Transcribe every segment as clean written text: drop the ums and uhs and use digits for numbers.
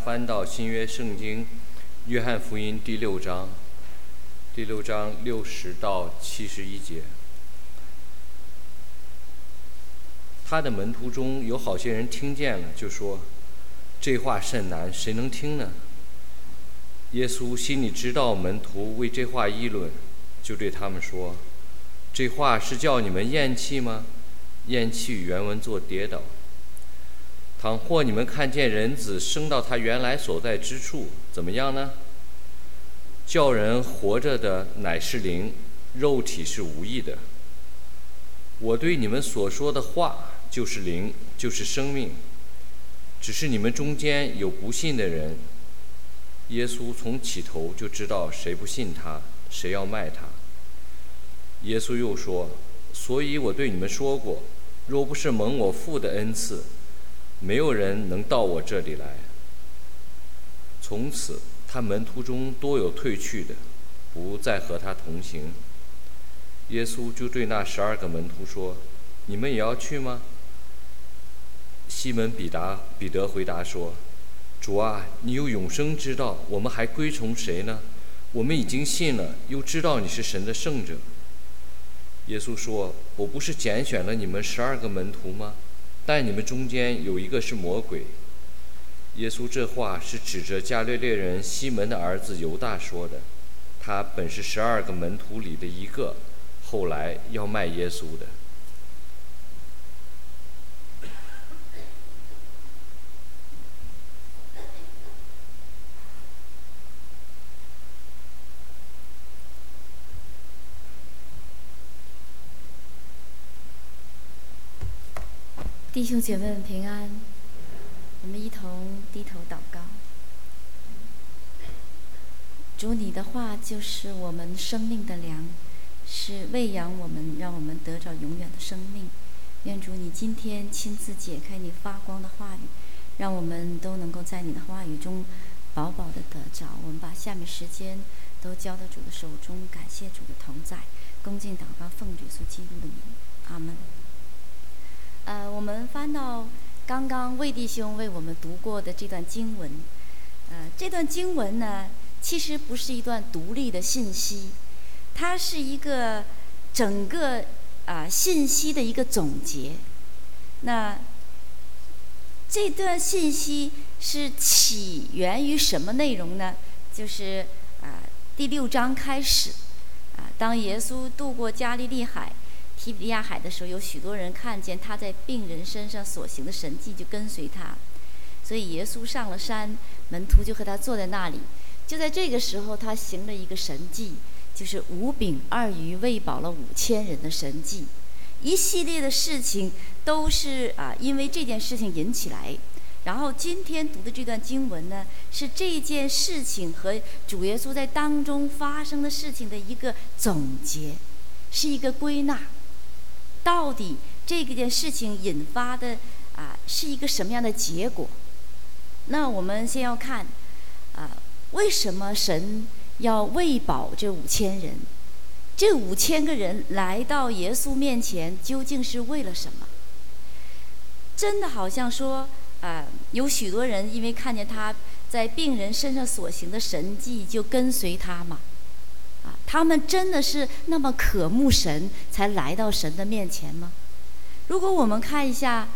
翻到新约圣经约翰福音第6章60到71节。他的门徒中有好些人听见了，就说：“这话甚难，谁能听呢？”耶稣心里知道门徒为这话议论，就对他们说：“这话是叫你们厌弃吗？厌弃原文作跌倒。倘或你们看见人子升到他原来所在之处，怎么样呢？叫人活着的乃是灵，肉体是无益的。我对你们所说的话就是灵，就是生命。只是你们中间有不信的人。”耶稣从起头就知道谁不信他，谁要卖他。耶稣又说：“所以我对你们说过，若不是蒙我父的恩赐，没有人能到我这里来。”从此他门徒中多有退去的，不再和他同行。耶稣就对那12个门徒说：“你们也要去吗？”西门彼得回答说：“主啊，你有永生之道，我们还归从谁呢？我们已经信了，又知道你是神的圣者。”耶稣说：“我不是拣选了你们12个门徒吗？但你们中间有一个是魔鬼。”耶稣这话是指着加利利人西门的儿子犹大说的，他本是12个门徒里的一个，后来要卖耶稣的。 弟兄姐妹们平安，我们一同低头祷告。主，你的话就是我们生命的粮，是喂养我们，让我们得着永远的生命。愿主你今天亲自解开你发光的话语，让我们都能够在你的话语中饱饱的得着。我们把下面时间都交到主的手中，感谢主的同在，恭敬祷告，奉主耶稣基督的名，阿门。我们翻到刚刚魏弟兄为我们读过的这段经文，这段经文呢，其实不是一段独立的信息，它是一个整个信息的一个总结。那这段信息是起源于什么内容呢？就是第6章开始，当耶稣渡过加利利海提比利亚海的时候，有许多人看见他在病人身上所行的神迹，就跟随他。所以耶稣上了山，门徒就和他坐在那里。就在这个时候，他行了一个神迹，就是5饼2鱼喂饱了5000人的神迹。一系列的事情都是因为这件事情引起来。然后今天读的这段经文呢，是这件事情和主耶稣在当中发生的事情的一个总结，是一个归纳。到底这件事情引发的是一个什么样的结果？那我们先要看为什么神要喂饱这5000人？这5000个人来到耶稣面前，究竟是为了什么？真的好像说有许多人因为看见他在病人身上所行的神迹，就跟随他吗？他们真的是那么渴慕神才来到神的面前吗？如果我们看一下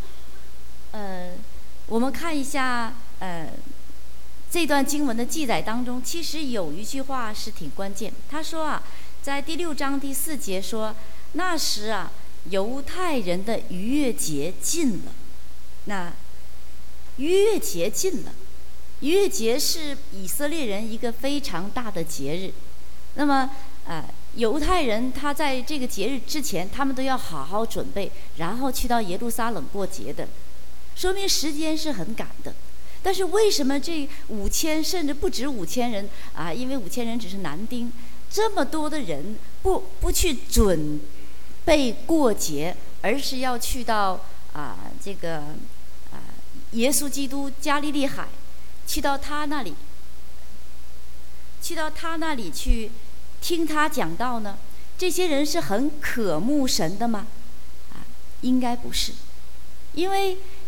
这段经文的记载当中，其实有一句话是挺关键。他说在第6章第4节说，那时犹太人的逾越节近了。那逾越节近了，逾越节是以色列人一个非常大的节日。那么犹太人他在这个节日之前，他们都要好好准备，然后去到耶路撒冷过节的，说明时间是很赶的。但是为什么这5000甚至不止5000人因为5000人只是男丁，这么多的人不去准备过节，而是要去到这个耶稣基督加利利海，去到他那里去听他讲道呢？这些人是很渴慕神的吗？应该不是，因为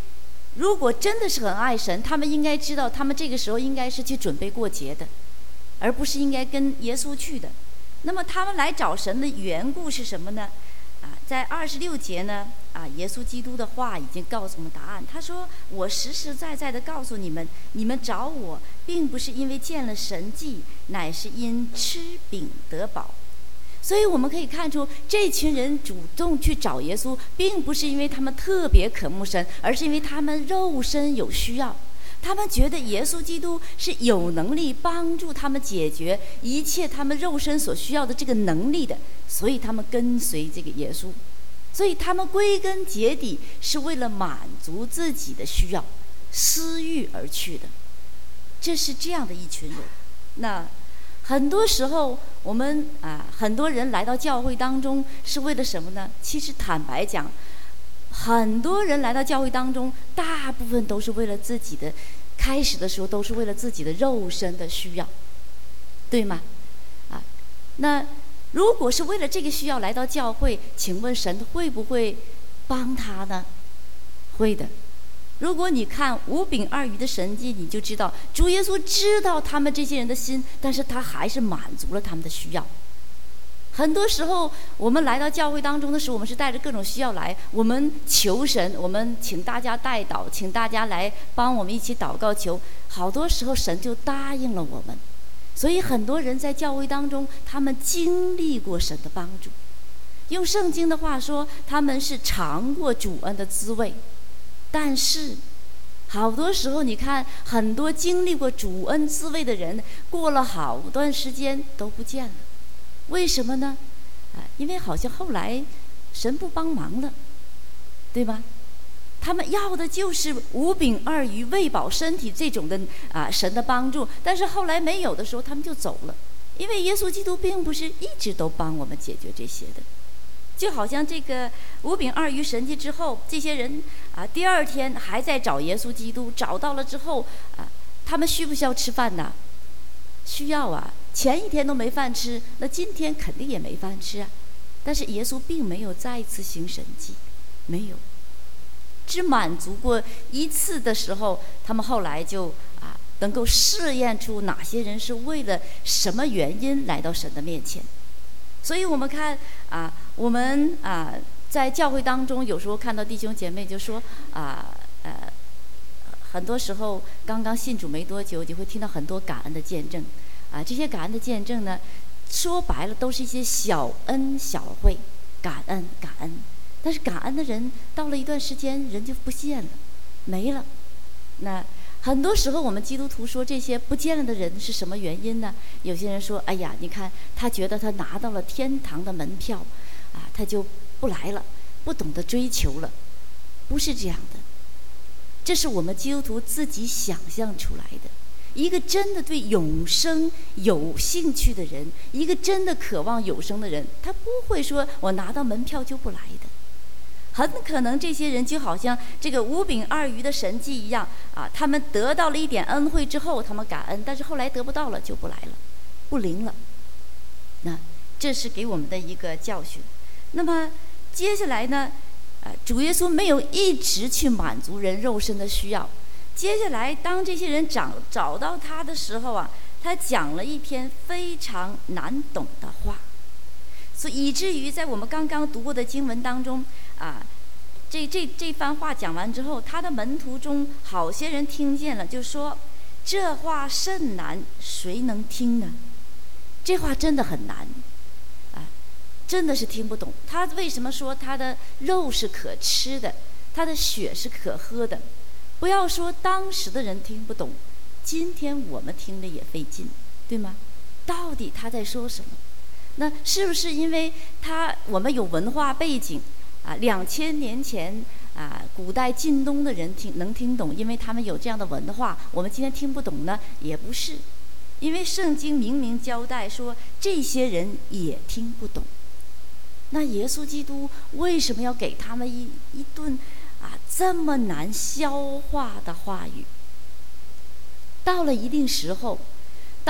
如果真的是很爱神，他们应该知道，他们这个时候应该是去准备过节的，而不是应该跟耶稣去的。那么他们来找神的缘故是什么呢？在26节呢，耶稣基督的话已经告诉我们答案。他说：“我实实在在的告诉你们，你们找我，并不是因为见了神迹，乃是因吃饼得饱。”所以我们可以看出，这群人主动去找耶稣，并不是因为他们特别渴慕神，而是因为他们肉身有需要。他们觉得耶稣基督是有能力帮助他们解决一切他们肉身所需要的这个能力的，所以他们跟随这个耶稣。所以他们归根结底是为了满足自己的需要、私欲而去的。这是这样的一群人。那很多时候我们很多人来到教会当中是为了什么呢？其实坦白讲，很多人来到教会当中，大部分都是为了自己的，开始的时候都是为了自己的肉身的需要，对吗？那如果是为了这个需要来到教会，请问神会不会帮他呢？会的。如果你看5饼2鱼的神迹，你就知道主耶稣知道他们这些人的心，但是他还是满足了他们的需要。很多时候我们来到教会当中的时候，我们是带着各种需要来，我们求神，我们请大家代祷，请大家来帮我们一起祷告求，好多时候神就答应了我们。所以很多人在教会当中，他们经历过神的帮助，用圣经的话说，他们是尝过主恩的滋味。但是好多时候你看，很多经历过主恩滋味的人，过了好段时间都不见了。为什么呢？因为好像后来神不帮忙了，对吧？他们要的就是5饼2鱼喂饱身体这种的神的帮助，但是后来没有的时候他们就走了，因为耶稣基督并不是一直都帮我们解决这些的。就好像这个5饼2鱼神迹之后，这些人第二天还在找耶稣基督，找到了之后他们需不需要吃饭呢？需要啊，前一天都没饭吃，那今天肯定也没饭吃啊。但是耶稣并没有再一次行神迹，没有，只满足过一次的时候，他们后来就能够试验出哪些人是为了什么原因来到神的面前。所以我们看我们在教会当中，有时候看到弟兄姐妹就说很多时候刚刚信主没多久，你会听到很多感恩的见证这些感恩的见证呢，说白了都是一些小恩小惠，感恩感恩。但是感恩的人到了一段时间人就不见了，没了。那很多时候我们基督徒说这些不见了的人是什么原因呢？有些人说，哎呀，你看他觉得他拿到了天堂的门票他就不来了，不懂得追求了。不是这样的，这是我们基督徒自己想象出来的。一个真的对永生有兴趣的人，一个真的渴望永生的人，他不会说我拿到门票就不来的。很可能这些人就好像这个5饼2鱼的神迹一样他们得到了一点恩惠之后，他们感恩，但是后来得不到了就不来了，不灵了。那这是给我们的一个教训。那么接下来呢主耶稣没有一直去满足人肉身的需要。接下来当这些人找到他的时候他讲了一篇非常难懂的话，所以以至于在我们刚刚读过的经文当中这番话讲完之后，他的门徒中好些人听见了，就说这话甚难，谁能听呢？这话真的很难真的是听不懂。他为什么说他的肉是可吃的，他的血是可喝的？不要说当时的人听不懂，今天我们听了也费劲，对吗？到底他在说什么？那是不是因为我们有文化背景2000年前古代晋东的人能听懂，因为他们有这样的文化，我们今天听不懂呢？也不是，因为圣经明明交代说这些人也听不懂。那耶稣基督为什么要给他们一顿这么难消化的话语？到了一定时候，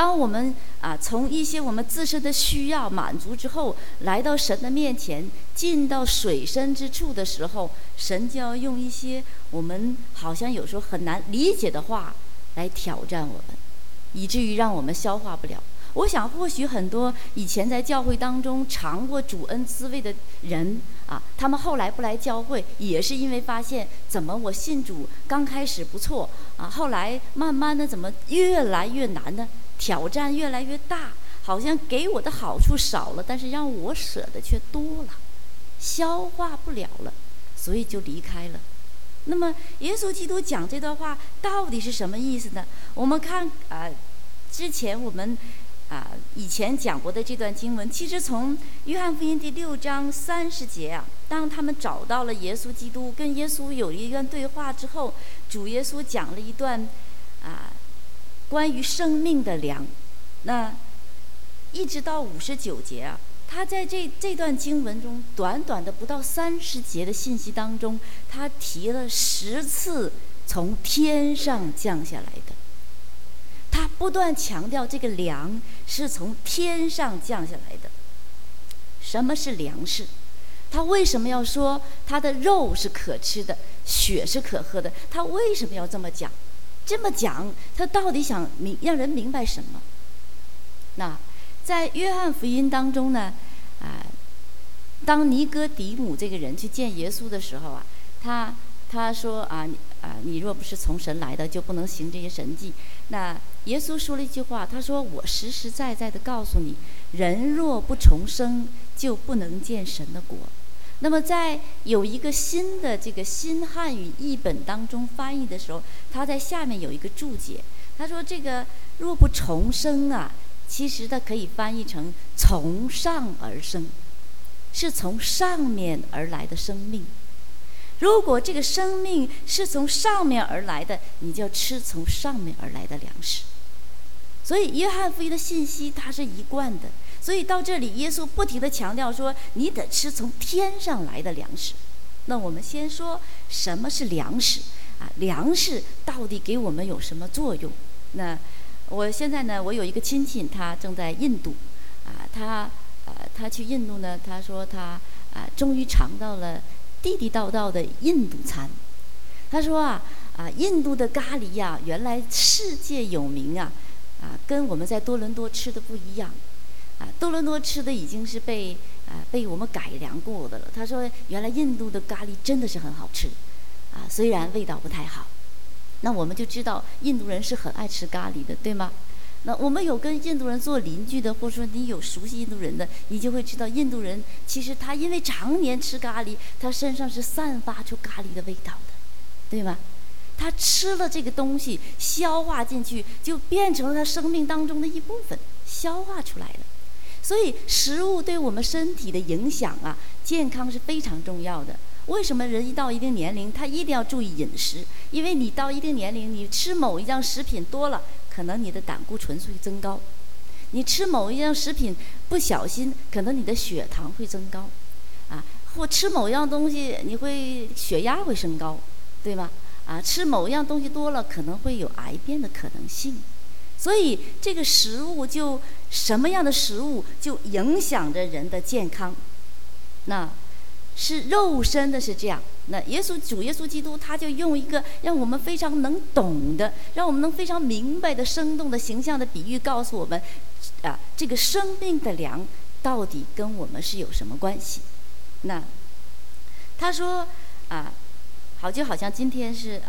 当我们从一些我们自身的需要满足之后，来到神的面前，进到水深之处的时候，神就要用一些我们好像有时候很难理解的话来挑战我们，以至于让我们消化不了。我想或许很多以前在教会当中尝过主恩滋味的人他们后来不来教会，也是因为发现怎么我信主刚开始不错后来慢慢的怎么越来越难呢？挑战越来越大，好像给我的好处少了，但是让我舍的却多了，消化不了了，所以就离开了。那么耶稣基督讲这段话到底是什么意思呢？我们看之前我们以前讲过的这段经文，其实从约翰福音第6章30节当他们找到了耶稣基督，跟耶稣有一段对话之后，主耶稣讲了一段关于生命的粮。那一直到59节他在这段经文中，短短的不到30节的信息当中，他提了10次从天上降下来的。他不断强调这个粮是从天上降下来的。什么是粮食？他为什么要说他的肉是可吃的，血是可喝的？他为什么要这么讲？这么讲，他到底想让人明白什么？那在约翰福音当中呢，当尼哥底母这个人去见耶稣的时候他说你若不是从神来的，就不能行这些神迹。那耶稣说了一句话，他说：我实实在在的告诉你，人若不重生，就不能见神的国。那么在有一个新的这个新汉语译本当中翻译的时候，他在下面有一个注解，他说这个若不重生其实它可以翻译成从上而生，是从上面而来的生命。如果这个生命是从上面而来的，你就要吃从上面而来的粮食。所以约翰福音的信息它是一贯的，所以到这里耶稣不停地强调说，你得吃从天上来的粮食。那我们先说什么是粮食粮食到底给我们有什么作用？那我现在呢，我有一个亲戚，他正在印度他去印度呢，他说他终于尝到了地地道道的印度餐。他说印度的咖喱原来世界有名跟我们在多伦多吃的不一样多伦多吃的已经是被我们改良过的了。他说原来印度的咖喱真的是很好吃虽然味道不太好。那我们就知道印度人是很爱吃咖喱的，对吗？那我们有跟印度人做邻居的，或者说你有熟悉印度人的，你就会知道印度人其实他因为常年吃咖喱，他身上是散发出咖喱的味道的，对吗？他吃了这个东西消化进去，就变成了他生命当中的一部分，消化出来了。所以食物对我们身体的影响健康是非常重要的。为什么人一到一定年龄他一定要注意饮食？因为你到一定年龄，你吃某一样食品多了，可能你的胆固醇会增高；你吃某一样食品不小心，可能你的血糖会增高或吃某样东西你会血压会升高，对吗？吃某样东西多了，可能会有癌变的可能性。所以这个食物就什么样的食物就影响着人的健康。那是肉身的是这样，那主耶稣基督他就用一个让我们非常能懂的，让我们能非常明白的生动的形象的比喻告诉我们这个生命的粮到底跟我们是有什么关系。那他说好像今天是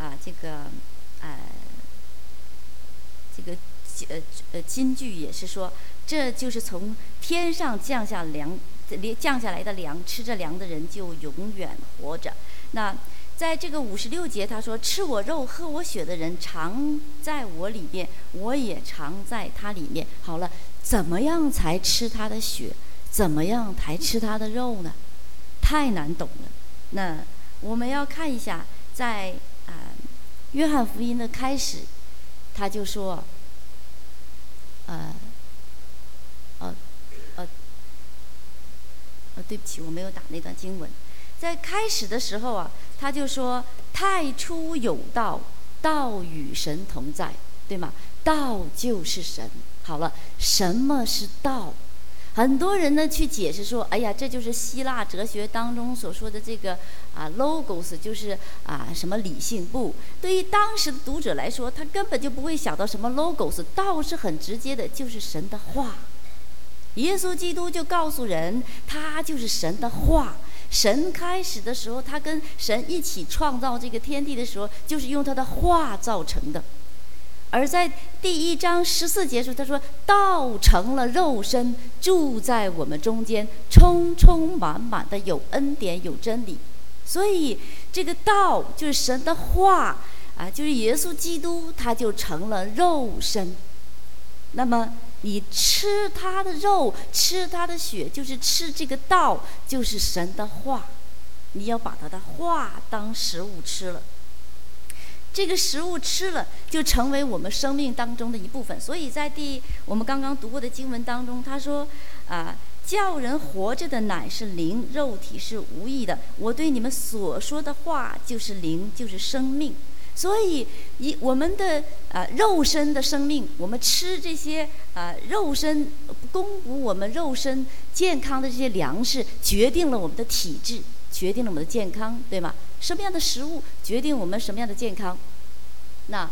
金句也是说，这就是从天上降下来的粮，吃着粮的人就永远活着。那在这个56节他说，吃我肉喝我血的人常在我里面，我也常在他里面。好了，怎么样才吃他的血？怎么样才吃他的肉呢？太难懂了。那我们要看一下，在约翰福音的开始，他就说对不起，我没有打那段经文。在开始的时候他就说太初有道，道与神同在，对吗？道就是神。 好了，什么是道？很多人呢去解释说，哎呀，这就是希腊哲学当中所说的这个logos， 就是什么理性。不，对于当时的读者来说，他根本就不会想到什么 logos， 道是很直接的，就是神的话。耶稣基督就告诉人，他就是神的话。神开始的时候，他跟神一起创造这个天地的时候，就是用他的话造成的。而在第1章14节说，他说道成了肉身，住在我们中间，充充满满的有恩典有真理。所以这个道就是神的话就是耶稣基督，他就成了肉身。那么你吃他的肉，吃他的血，就是吃这个道，就是神的话。你要把他的话当食物吃了，这个食物吃了就成为我们生命当中的一部分。所以在我们刚刚读过的经文当中，他说叫人活着的乃是灵，肉体是无益的。我对你们所说的话就是灵，就是生命。所以我们的肉身的生命，我们吃这些肉身供补我们肉身健康的这些粮食，决定了我们的体质，决定了我们的健康，对吗？什么样的食物决定我们什么样的健康？那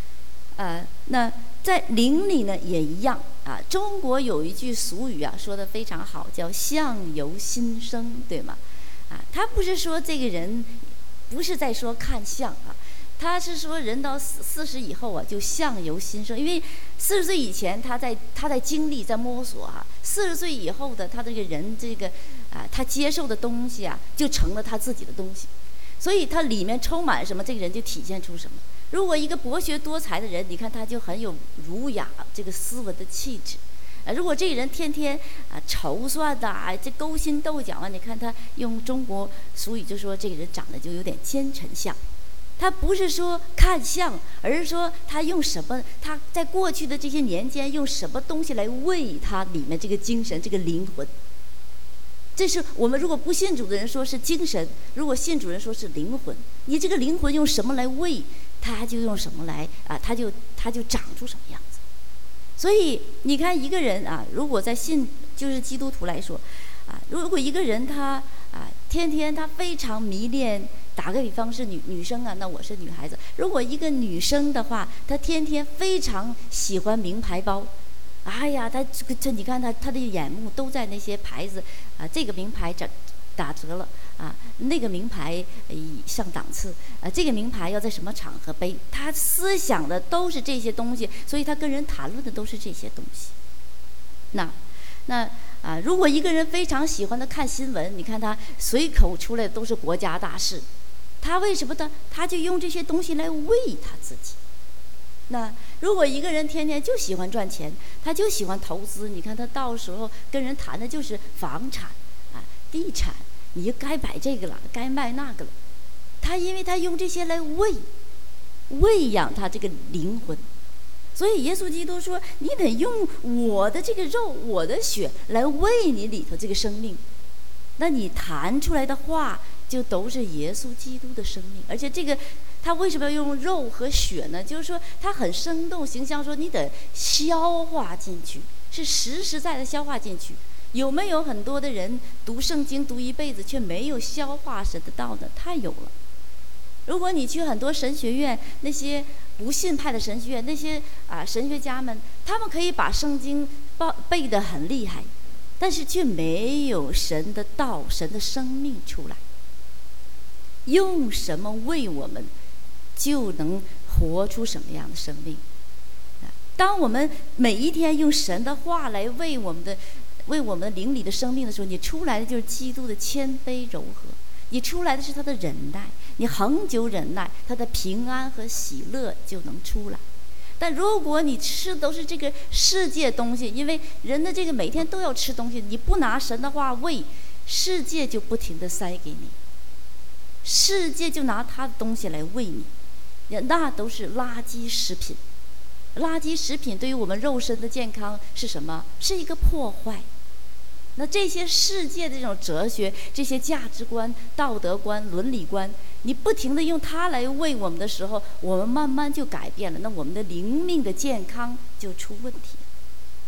在灵里呢也一样中国有一句俗语说得非常好，叫相由心生，对吗？他不是说这个人不是在说看相他是说人到40以后就相由心生。因为40岁以前他在经历在摸索40岁以后的他这个人他接受的东西就成了他自己的东西，所以他里面充满什么，这个人就体现出什么。如果一个博学多才的人，你看他就很有儒雅这个斯文的气质如果这个人天天筹算这勾心斗角你看他用中国俗语就说这个人长得就有点奸臣相。他不是说看相，而是说他用什么，他在过去的这些年间用什么东西来喂他里面这个精神，这个灵魂。这是我们如果不信主的人说是精神，如果信主人说是灵魂。你这个灵魂用什么来喂，他就用什么来他就长出什么样子。所以你看一个人如果在信就是基督徒来说如果一个人他天天他非常迷恋，打个比方是女生那我是女孩子。如果一个女生的话，她天天非常喜欢名牌包，哎呀，她你看她的眼目都在那些牌子这个名牌打折了那个名牌上档次这个名牌要在什么场合背，她思想的都是这些东西，所以她跟人谈论的都是这些东西。那如果一个人非常喜欢的看新闻，你看他随口出来的都是国家大事，他为什么呢？他就用这些东西来喂他自己。那如果一个人天天就喜欢赚钱，他就喜欢投资，你看他到时候跟人谈的就是房产地产，你就该买这个了，该卖那个了。因为他用这些来喂养他这个灵魂。所以耶稣基督说，你得用我的这个肉，我的血来喂你里头这个生命。那你谈出来的话就都是耶稣基督的生命。而且这个他为什么要用肉和血呢？就是说他很生动形象，说你得消化进去，是实实在在消化进去。有没有很多的人读圣经读一辈子却没有消化神的道呢？太有了。如果你去很多神学院，那些不信派的神学院，那些神学家们，他们可以把圣经背得很厉害，但是却没有神的道，神的生命出来。用什么喂我们，就能活出什么样的生命。当我们每一天用神的话来喂我们的灵里的生命的时候，你出来的就是基督的谦卑柔和，你出来的是他的忍耐，你恒久忍耐，他的平安和喜乐就能出来。但如果你吃的都是这个世界东西，因为人的这个每天都要吃东西，你不拿神的话喂，世界就不停地塞给你，世界就拿他的东西来喂你，那都是垃圾食品。垃圾食品对于我们肉身的健康是什么？是一个破坏。那这些世界的这种哲学，这些价值观、道德观、伦理观，你不停地用它来喂我们的时候，我们慢慢就改变了，那我们的灵命的健康就出问题。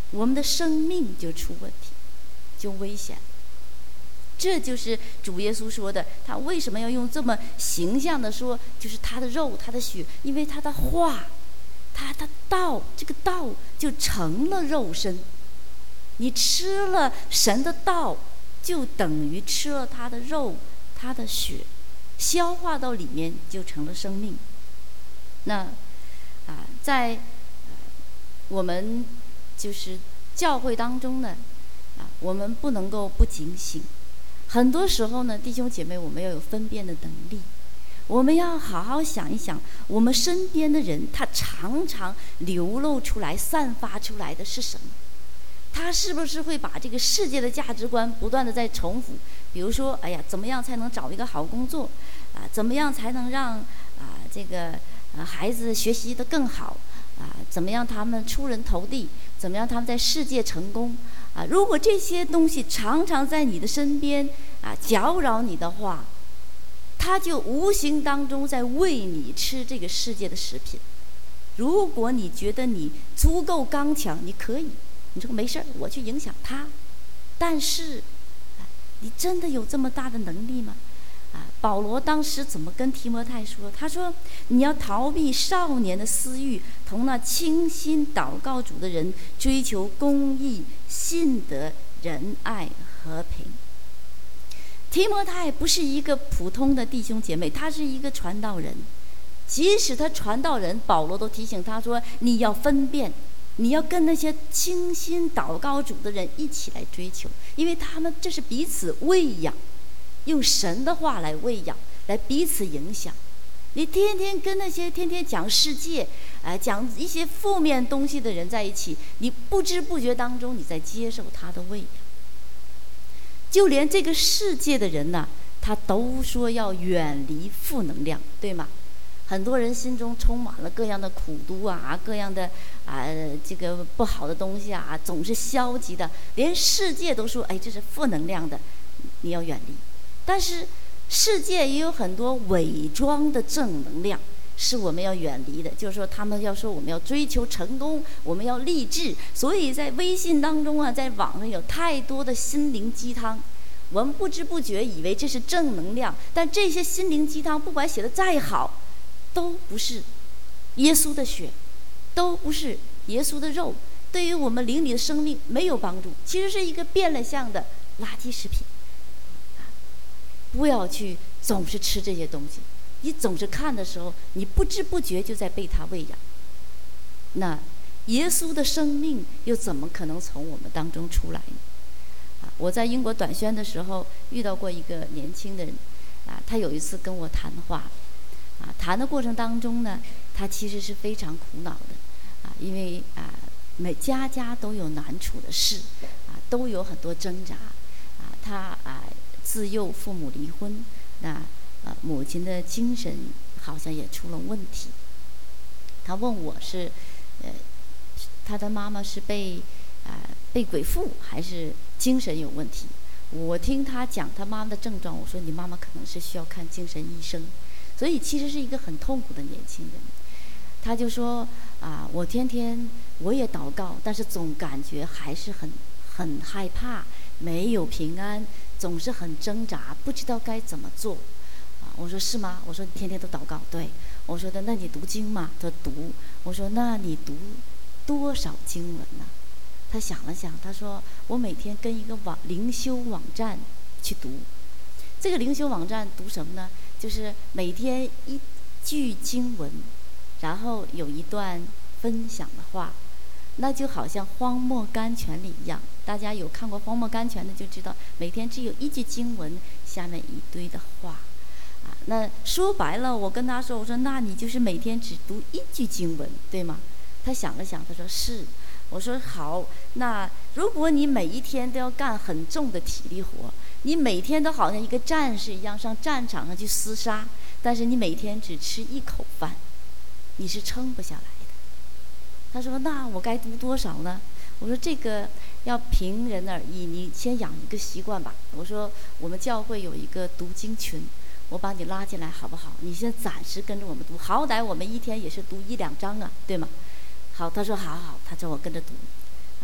我们的生命就出问题，就危险。这就是主耶稣说的，他为什么要用这么形象的说，就是他的肉他的血，因为他的话，他的道，这个道就成了肉身。你吃了神的道，就等于吃了他的肉他的血，消化到里面就成了生命。那在我们就是教会当中呢，我们不能够不警醒。很多时候呢，弟兄姐妹，我们要有分辨的能力，我们要好好想一想，我们身边的人他常常流露出来散发出来的是什么，他是不是会把这个世界的价值观不断的在重复，比如说哎呀，怎么样才能找一个好工作怎么样才能让这个孩子学习得更好怎么样他们出人头地，怎么样他们在世界成功如果这些东西常常在你的身边搅扰你的话，他就无形当中在喂你吃这个世界的食品。如果你觉得你足够刚强，你可以，你说没事，我去影响他，但是你真的有这么大的能力吗？保罗当时怎么跟提摩太说？他说你要逃避少年的私欲，同那倾心祷告主的人追求公义、信德、仁爱、和平。提摩太不是一个普通的弟兄姐妹，他是一个传道人。即使他传道人，保罗都提醒他说，你要分辨，你要跟那些倾心祷告主的人一起来追求，因为他们这是彼此喂养，用神的话来喂养，来彼此影响。你天天跟那些天天讲世界讲一些负面东西的人在一起，你不知不觉当中你在接受他的喂养。就连这个世界的人呢，他都说要远离负能量，对吗？很多人心中充满了各样的苦毒各样的这个不好的东西总是消极的，连世界都说这是负能量的，你要远离。但是世界也有很多伪装的正能量是我们要远离的，就是说他们要说我们要追求成功，我们要励志，所以在微信当中在网上有太多的心灵鸡汤，我们不知不觉以为这是正能量，但这些心灵鸡汤不管写得再好，都不是耶稣的血，都不是耶稣的肉，对于我们灵里的生命没有帮助，其实是一个变了相的垃圾食品。不要去总是吃这些东西，你总是看的时候，你不知不觉就在被他喂养。那耶稣的生命又怎么可能从我们当中出来呢？我在英国短宣的时候遇到过一个年轻的人他有一次跟我谈话谈的过程当中呢，他其实是非常苦恼的因为每家家都有难处的事都有很多挣扎他自幼父母离婚，母亲的精神好像也出了问题。他问我是他的妈妈是被鬼附还是精神有问题。我听他讲他妈妈的症状，我说你妈妈可能是需要看精神医生。所以其实是一个很痛苦的年轻人。他就说我天天我也祷告，但是总感觉还是很害怕，没有平安，总是很挣扎，不知道该怎么做我说是吗？我说你天天都祷告。对。我说的那你读经吗？他说读。我说那你读多少经文呢？他想了想，他说我每天跟一个灵修网站去读。这个灵修网站读什么呢？就是每天一句经文，然后有一段分享的话，那就好像荒漠甘泉里一样。大家有看过荒漠甘泉的就知道，每天只有一句经文，下面一堆的话那说白了，我跟他说，我说那你就是每天只读一句经文，对吗？他想了想，他说是。我说好，那如果你每一天都要干很重的体力活，你每天都好像一个战士一样上战场上去厮杀，但是你每天只吃一口饭，你是撑不下来的。他说那我该读多少呢？我说这个要凭人而异，你先养一个习惯吧。我说我们教会有一个读经群，我把你拉进来好不好？你先暂时跟着我们读，好歹我们一天也是读1-2章对吗？好，他说好，他说我跟着读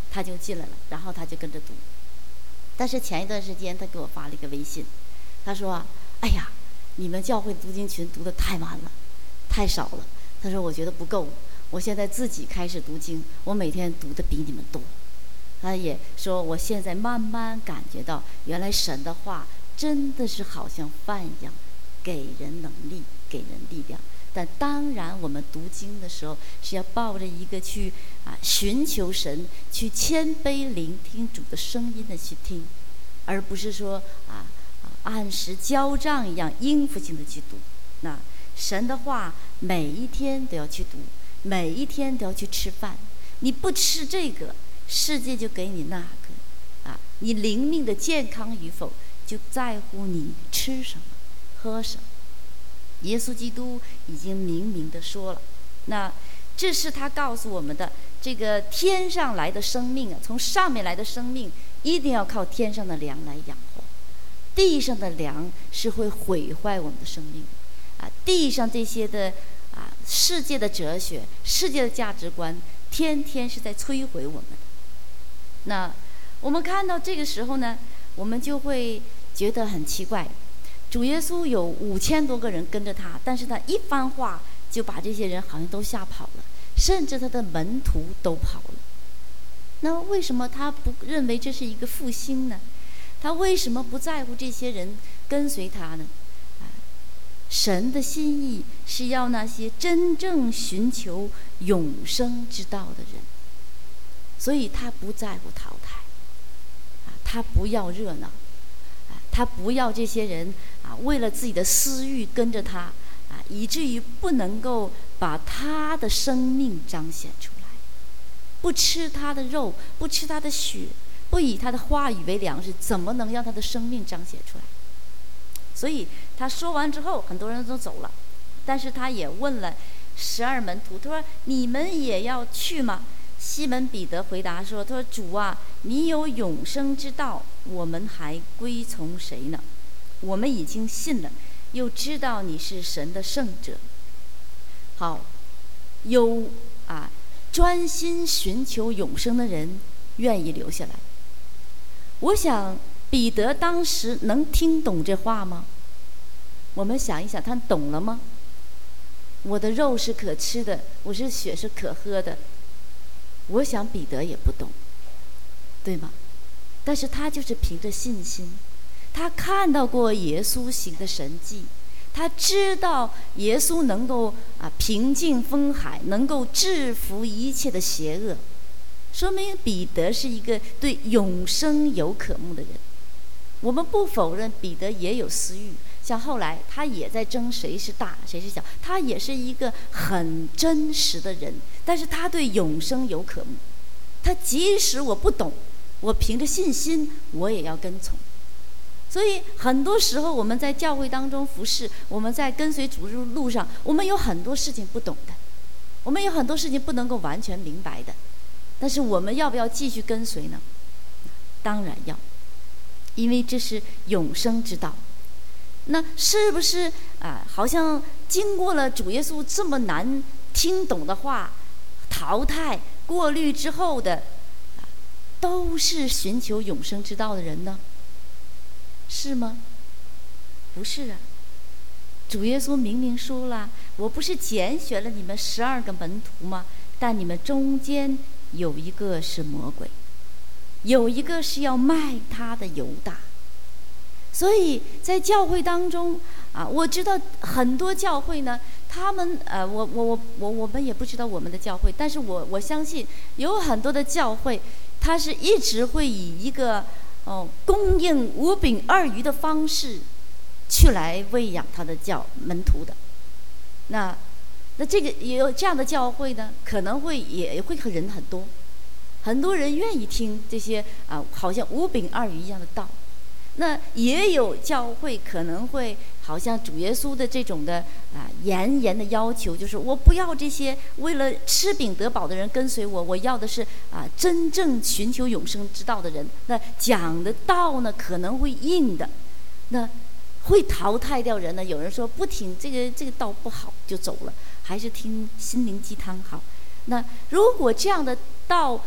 他就进来了，然后他就跟着读。但是前一段时间他给我发了一个微信，他说：“哎呀，你们教会读经群读得太慢了，太少了。”他说：“我觉得不够，我现在自己开始读经，我每天读的比你们多。”他也说：“我现在慢慢感觉到，原来神的话真的是好像饭一样，给人能力，给人力量。但当然，我们读经的时候是要抱着一个去寻求神，去谦卑聆听主的声音的去听，而不是说按时交账一样应付性的去读。那神的话每一天都要去读，每一天都要去吃饭。你不吃这个，世界就给你那个你灵命的健康与否，就在乎你吃什么，喝什么。耶稣基督已经明明地说了，那这是他告诉我们的，这个天上来的生命从上面来的生命一定要靠天上的粮来养活，地上的粮是会毁坏我们的生命地上这些的世界的哲学、世界的价值观，天天是在摧毁我们的。那我们看到这个时候呢，我们就会觉得很奇怪。主耶稣有5000多个人跟着他，但是他一番话就把这些人好像都吓跑了，甚至他的门徒都跑了。那为什么他不认为这是一个复兴呢？他为什么不在乎这些人跟随他呢？神的心意是要那些真正寻求永生之道的人，所以他不在乎淘汰他不要热闹他不要这些人为了自己的私欲跟着他以至于不能够把他的生命彰显出来，不吃他的肉，不吃他的血，不以他的话语为粮食，怎么能让他的生命彰显出来？所以他说完之后，很多人都走了，但是他也问了12门徒，他说：“你们也要去吗？”西门彼得回答说：“他说主啊，你有永生之道，我们还归从谁呢？我们已经信了，又知道你是神的圣者。”好，有专心寻求永生的人愿意留下来。我想彼得当时能听懂这话吗？我们想一想，他懂了吗？我的肉是可吃的，我是血是可喝的。我想彼得也不懂，对吗？但是他就是凭着信心，他看到过耶稣行的神迹，他知道耶稣能够平静风海，能够制服一切的邪恶，说明彼得是一个对永生有渴慕的人。我们不否认彼得也有私欲，像后来他也在争谁是大谁是小，他也是一个很真实的人，但是他对永生有渴慕，他即使我不懂，我凭着信心我也要跟从。所以很多时候我们在教会当中服侍，我们在跟随主路上，我们有很多事情不懂的，我们有很多事情不能够完全明白的，但是我们要不要继续跟随呢？当然要，因为这是永生之道。那是不是好像经过了主耶稣这么难听懂的话淘汰过滤之后的都是寻求永生之道的人呢？是吗？不是主耶稣明明说了，我不是拣选了你们12个门徒吗？但你们中间有一个是魔鬼，有一个是要卖他的犹大。所以在教会当中我知道很多教会呢，他们我们也不知道我们的教会，但是我相信有很多的教会，他是一直会以一个供应5饼2鱼的方式去来喂养他的门徒的。那这个也有这样的教会呢，可能也会人很多，很多人愿意听这些好像5饼2鱼一样的道。那也有教会可能会好像主耶稣的这种的严的要求，就是我不要这些为了吃饼得饱的人跟随我，我要的是真正寻求永生之道的人。那讲的道呢可能会硬的，那会淘汰掉人呢。有人说不听这个道不好就走了，还是听心灵鸡汤好。那如果这样的道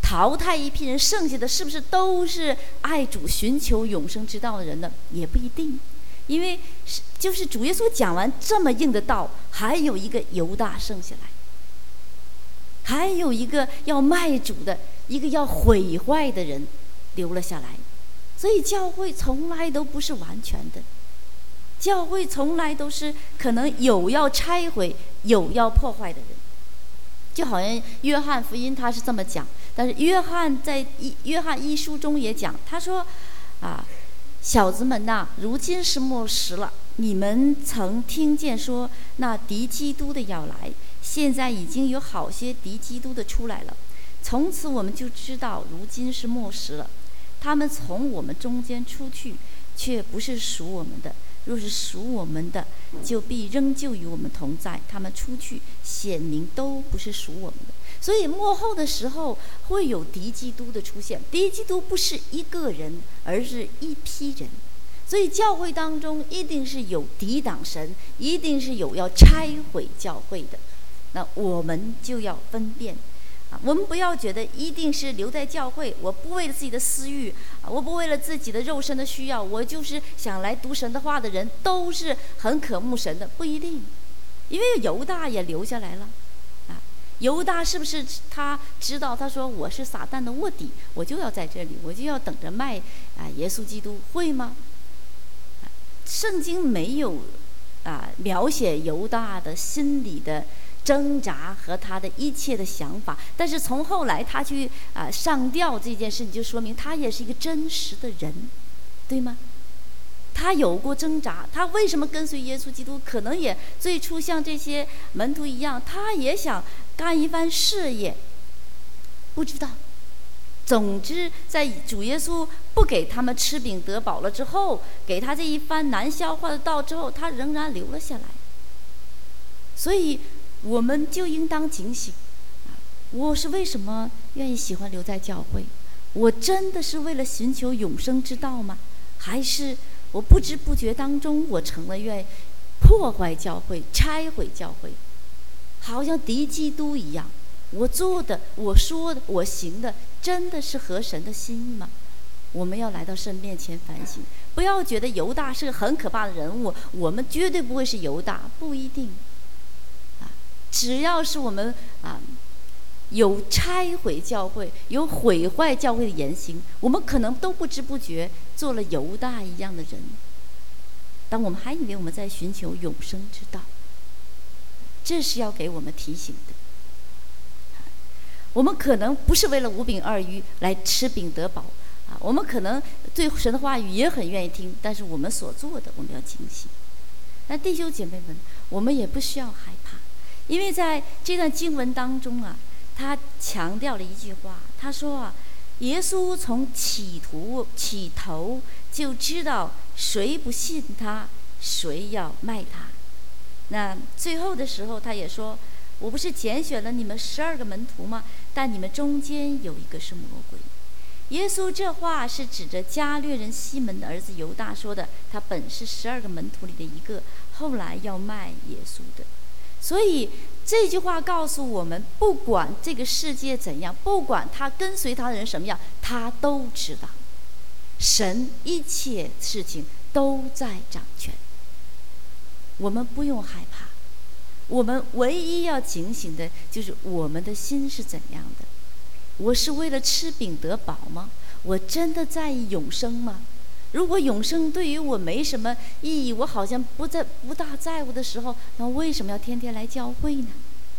淘汰一批人，剩下的是不是都是爱主、寻求永生之道的人呢？也不一定，因为就是主耶稣讲完这么硬的道，还有一个犹大剩下来，还有一个要卖主的，一个要毁坏的人留了下来。所以教会从来都不是完全的，教会从来都是可能有要拆毁，有要破坏的人。就好像约翰福音他是这么讲，但是约翰在约翰一书中也讲，他说小子们呐，如今是末时了，你们曾听见说那敌基督的要来，现在已经有好些敌基督的出来了，从此我们就知道如今是末时了。他们从我们中间出去，却不是属我们的，若是属我们的，就必仍旧与我们同在。他们出去，显明都不是属我们的。所以末后的时候会有敌基督的出现，敌基督不是一个人，而是一批人。所以教会当中一定是有抵挡神，一定是有要拆毁教会的。那我们就要分辨。我们不要觉得一定是留在教会，我不为了自己的私欲，我不为了自己的肉身的需要，我就是想来读神的话的人都是很渴慕神的，不一定。因为犹大也留下来了犹大是不是他知道，他说我是撒旦的卧底，我就要在这里，我就要等着卖耶稣基督，会吗？圣经没有描写犹大的心理的挣扎和他的一切的想法，但是从后来他去上吊这件事，就说明他也是一个真实的人，对吗？他有过挣扎，他为什么跟随耶稣基督？可能也最初像这些门徒一样，他也想干一番事业，不知道。总之，在主耶稣不给他们吃饼得饱了之后，给他这一番难消化的道之后，他仍然留了下来。所以我们就应当警醒我是为什么愿意喜欢留在教会？我真的是为了寻求永生之道吗？还是我不知不觉当中我成了愿意破坏教会、拆毁教会，好像敌基督一样？我做的、我说的、我行的，真的是合神的心意吗？我们要来到神面前反省，不要觉得犹大是个很可怕的人物，我们绝对不会是犹大，不一定只要是我们有拆毁教会、有毁坏教会的言行，我们可能都不知不觉做了犹大一样的人。但我们还以为我们在寻求永生之道，这是要给我们提醒的。我们可能不是为了5饼2鱼来吃饼得饱我们可能对神的话语也很愿意听，但是我们所做的我们要警醒。那弟兄姐妹们，我们也不需要害怕，因为在这段经文当中他强调了一句话，他说耶稣从起头就知道谁不信他，谁要卖他。那最后的时候他也说，我不是拣选了你们12个门徒吗？但你们中间有一个是魔鬼。耶稣这话是指着加略人西门的儿子犹大说的，他本是12个门徒里的一个，后来要卖耶稣的。所以这句话告诉我们，不管这个世界怎样，不管他跟随他的人什么样，他都知道神一切事情都在掌权。我们不用害怕，我们唯一要警醒的就是我们的心是怎样的。我是为了吃饼得饱吗？我真的在意永生吗？如果永生对于我没什么意义，我好像不大在乎的时候，那为什么要天天来教会呢？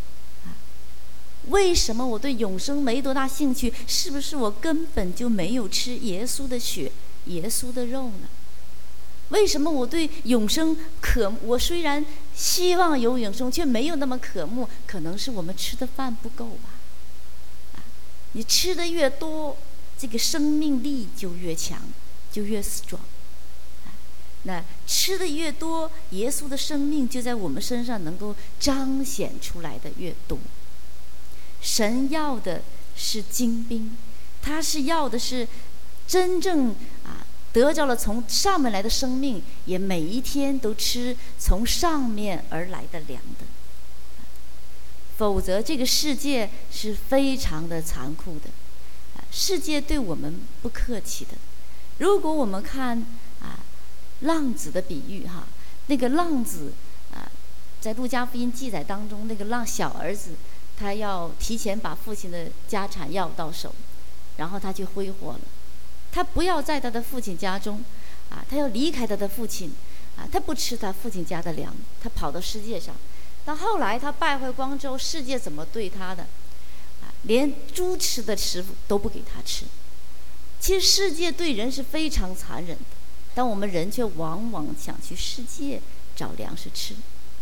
为什么我对永生没多大兴趣？是不是我根本就没有吃耶稣的血、耶稣的肉呢？为什么我对永生我虽然希望有永生，却没有那么渴慕？可能是我们吃的饭不够吧。你吃的越多，这个生命力就越强，就越 strong。那吃的越多，耶稣的生命就在我们身上能够彰显出来的越多。神要的是精兵，他是要的是真正得着了从上面来的生命，也每一天都吃从上面而来的粮的。否则这个世界是非常的残酷的， 世界对我们不客气的。如果我们看浪子的比喻那个浪子在路加福音记载当中，那个小儿子他要提前把父亲的家产要到手，然后他去挥霍了。他不要在他的父亲家中他要离开他的父亲他不吃他父亲家的粮，他跑到世界上。但后来他败坏光之后，世界怎么对他的连猪吃的食物都不给他吃。其实世界对人是非常残忍的，但我们人却往往想去世界找粮食吃。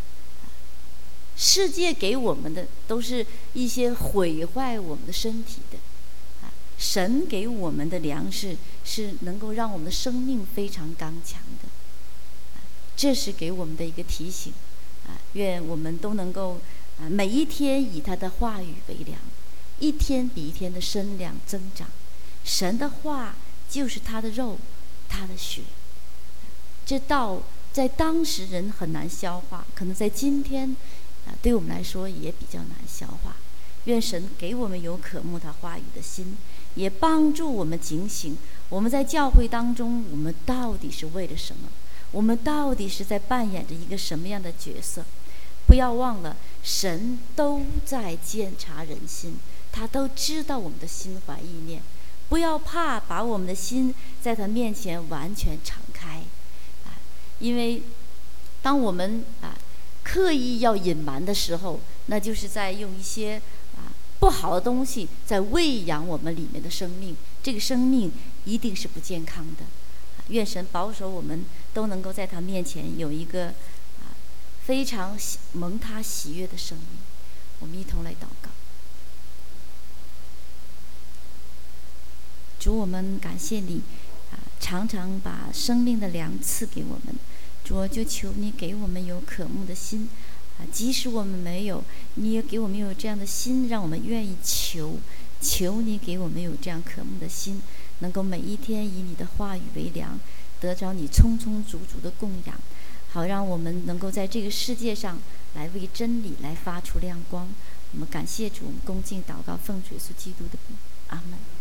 世界给我们的都是一些毁坏我们的身体的神给我们的粮食是能够让我们的生命非常刚强的这是给我们的一个提醒愿我们都能够每一天以他的话语为粮，一天比一天的身量增长。神的话就是他的肉，他的血。这道在当时人很难消化，可能在今天对我们来说也比较难消化。愿神给我们有渴慕他话语的心，也帮助我们警醒，我们在教会当中我们到底是为了什么，我们到底是在扮演着一个什么样的角色。不要忘了神都在监察人心，他都知道我们的心怀意念。不要怕把我们的心在他面前完全敞开因为当我们刻意要隐瞒的时候，那就是在用一些不好的东西在喂养我们里面的生命，这个生命一定是不健康的愿神保守我们都能够在他面前有一个非常蒙他喜悦的生命。我们一同来祷告。主，我们感谢你常常把生命的粮赐给我们。主，就求你给我们有渴慕的心即使我们没有，你也给我们有这样的心，让我们愿意求你给我们有这样渴慕的心，能够每一天以你的话语为粮，得着你充充足足的供养，好让我们能够在这个世界上来为真理来发出亮光。我们感谢主，我们恭敬祷告，奉主耶稣基督的名，阿们。